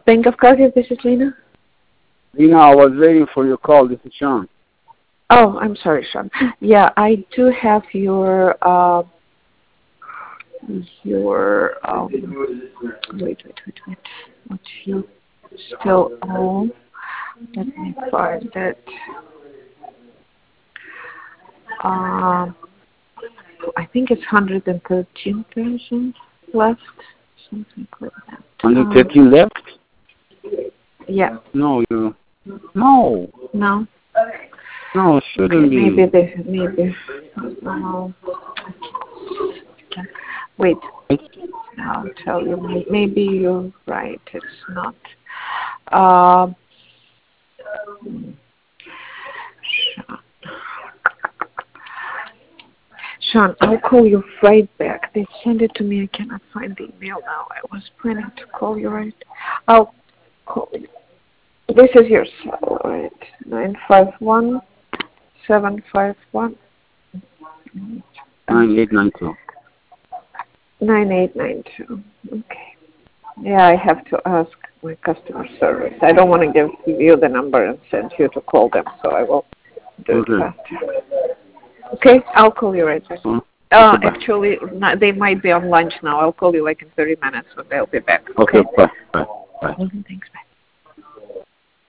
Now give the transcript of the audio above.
Bank of Krakow, this is Lena. Lena, I was waiting for your call. This is Sean. Oh, I'm sorry, Sean. Yeah, I do have your wait. What you still owe? Let me find it. I think it's 113,000 left, something like that. 113 left? Yeah. No, you. No. No, it shouldn't be. Maybe. Wait. I'll tell you. Maybe you're right. It's not. Sean, I'll call you right back. They sent it to me. I cannot find the email now. I was planning to call you right. I'll call you. This is your cell, right? 951-751. 9892. 9892. Okay. Yeah, I have to ask my customer service. I don't want to give you the number and send you to call them, so I will do it faster. Okay, I'll call you right back. Actually, they might be on lunch now. I'll call you like in 30 minutes, but they'll be back. Okay, bye. Thanks.